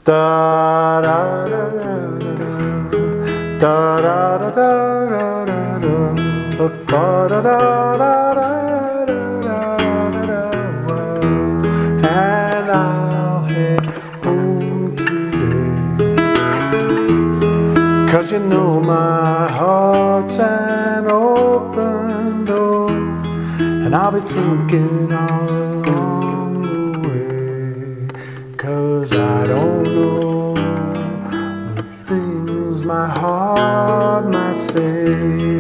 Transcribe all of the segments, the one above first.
Da da da da da da da da da da da. And I'll head home today, 'cause you know my heart's an open door, and I'll be thinking all along the way, 'cause I don't know the things my heart might say.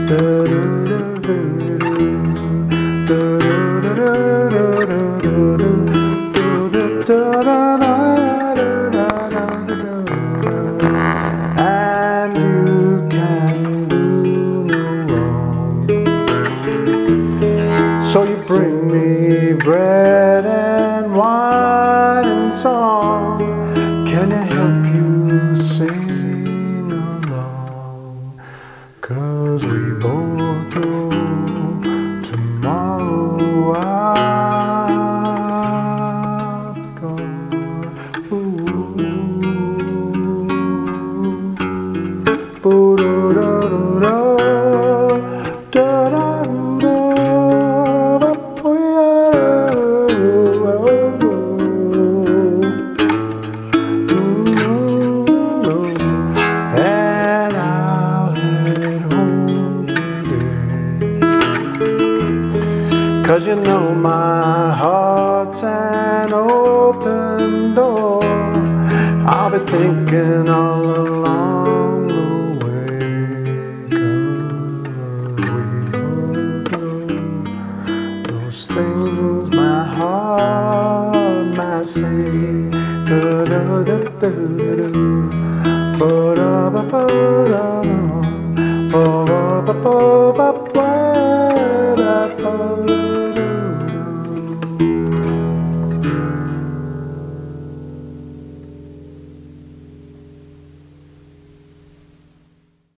And you can do no wrong, so you bring me bread and wine and song. Can I help you sing along? 'Cause we both know tomorrow I'll be gone. And I'll head home today, 'cause you know my heart's an open door. I'll be thinking all along the way, 'cause we both know those things my heart might say. Da da da da da da da da da da da.